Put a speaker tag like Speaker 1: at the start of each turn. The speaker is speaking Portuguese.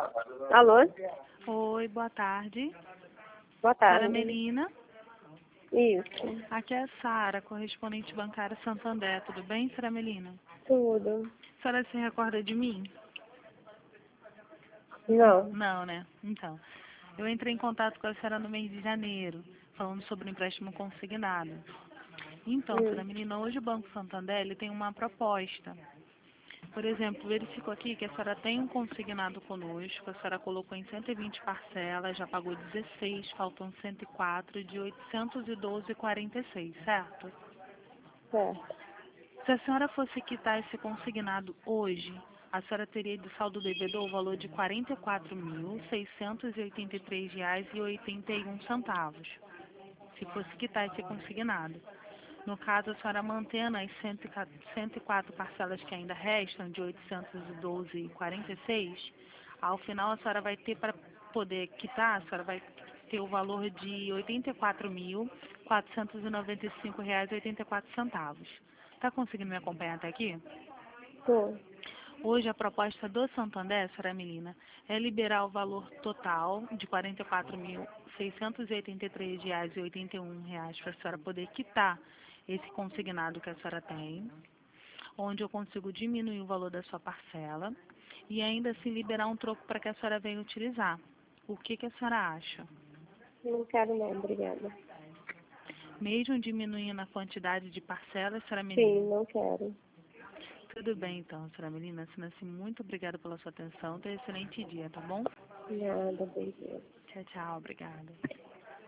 Speaker 1: Alô?
Speaker 2: Oi, boa tarde.
Speaker 1: Boa
Speaker 2: Sara
Speaker 1: tarde.
Speaker 2: Melina.
Speaker 1: Isso.
Speaker 2: Aqui é a Sara, correspondente bancária Santander. Tudo bem, Sara Melina?
Speaker 1: Tudo.
Speaker 2: A senhora se recorda de mim?
Speaker 1: Não.
Speaker 2: Não, né? Então, eu entrei em contato com a senhora no mês de janeiro, falando sobre o empréstimo consignado. Então, Sara Melina, hoje o Banco Santander ele tem uma proposta. Por exemplo, verificou aqui que a senhora tem um consignado conosco, a senhora colocou em 120 parcelas, já pagou 16, faltam 104 de 812,46, certo?
Speaker 1: Certo.
Speaker 2: Se a senhora fosse quitar esse consignado hoje, a senhora teria de saldo devedor o valor de R$ 44.683,81, se fosse quitar esse consignado. No caso, a senhora mantendo as 104 parcelas que ainda restam, de 812,46, ao final a senhora vai ter, para poder quitar, a senhora vai ter o valor de R$ 84.495,84. Está conseguindo me acompanhar até aqui?
Speaker 1: Tô.
Speaker 2: Hoje a proposta do Santander, senhora Melina, é liberar o valor total de R$ 44.683,81 para a senhora poder quitar esse consignado que a senhora tem, onde eu consigo diminuir o valor da sua parcela e ainda assim liberar um troco para que a senhora venha utilizar. O que a senhora acha?
Speaker 1: Não quero não, obrigada.
Speaker 2: Mesmo diminuindo a quantidade de parcelas, senhora
Speaker 1: Sim,
Speaker 2: Melina?
Speaker 1: não quero.
Speaker 2: Tudo bem então, senhora Melina. Sendo assim, muito obrigada pela sua atenção. Tenha um excelente dia, tá bom?
Speaker 1: Nada, beijo.
Speaker 2: Tchau, tchau. Obrigada.